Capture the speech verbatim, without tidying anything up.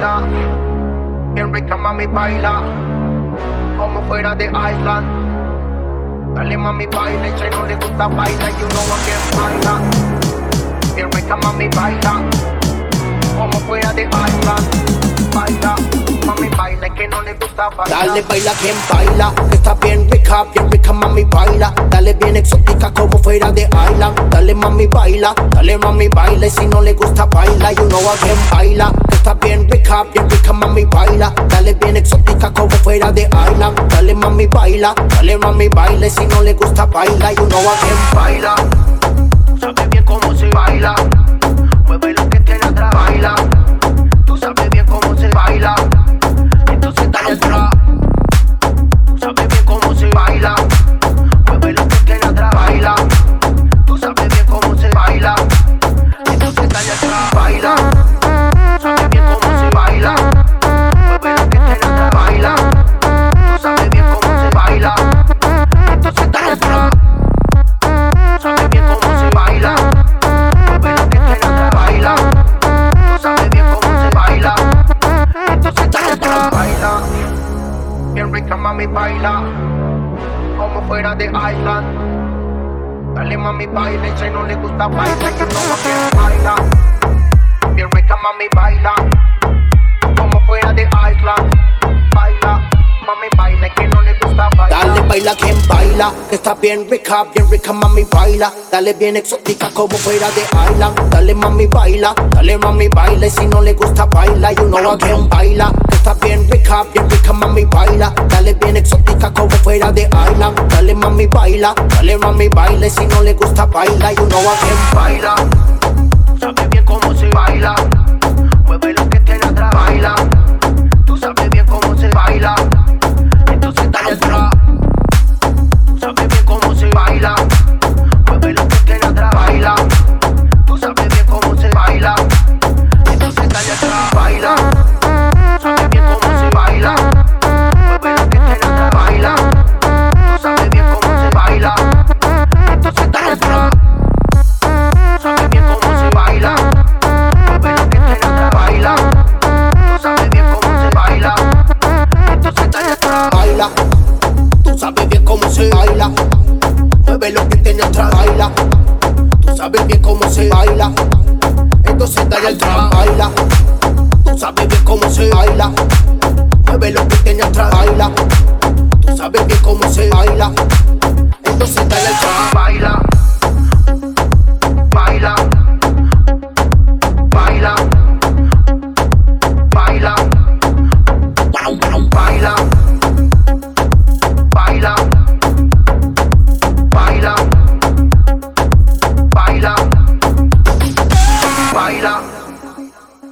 baila, bien rica mami baila, como fuera de Island. Dale mami baila, y si no le gusta baila, you know again baila, bien rica mami baila, como fuera de Island. Baila, mami baila, y que no le gusta baila. Dale baila quien baila, que está bien rica, bien rica mami baila. Dale bien exótica como fuera de Island. Dale mami baila, dale mami baila, y si no le gusta baila, you know again baila. Que está bien rica, bien rica mami baila. Dale bien exótica como fuera de Island. Dale mami baila, dale mami baila, y si no le gusta baila, you know again Baila, sabes bien cómo se baila, mueve lo que tiene atrás. Baila, tú sabes bien cómo se baila, entonces dale atrás. Tú sabes bien cómo se baila, mueve lo que tiene atrás. Baila, tú sabes bien cómo se baila, entonces dale atrás. Baila, sabes bien cómo se baila, mueve lo que tiene atrás. Baila, tú sabes bien cómo se baila, entonces dale atrás. Sabes bien cómo se baila, mueve lo que tiene atrás. Baila, tú sabes bien cómo se baila, entonces dale atrás. Baila, bien rica mami baila, como fuera de Island. Dale mami baila, y si no le gusta baila, you know again baila, bien rica mami baila, como fuera de Island. Baila, mami baila, y que no le gusta baila. Dale baila quien baila, que está bien rica, bien rica mami baila. Dale bien exótica como fuera de Island. Dale mami baila, dale mami baila, y si no le gusta baila, you know again baila. Que está bien rica, bien rica mami baila. Dale bien exótica como fuera de Island. Dale mami baila, dale mami baila, y si no le gusta baila, you know again Baila, sabes bien cómo se baila, mueve lo que tiene atrás. Baila, tú sabes bien cómo se baila, entonces dale atrás. Tú sabes bien cómo se baila, mueve lo que tiene atrás. Baila, tú sabes bien cómo se baila, entonces dale atrás. Baila, sabes bien cómo se baila, mueve lo que tiene atrás. Baila, tú sabes bien cómo se baila, entonces dale atrás. Sabes bien cómo se baila, mueve lo que tiene atrás. Baila, tú sabes bien cómo se baila, entonces dale atrás. baila. Tú sabes bien cómo se baila, mueve lo que tiene atrás. Baila, tú sabes bien cómo se baila, entonces dale atrás. Baila, tú sabes bien cómo se baila, mueve lo que tiene atrás. Baila, tú sabes bien cómo se baila, entonces dale atrás. Baila, baila, baila, baila, baila.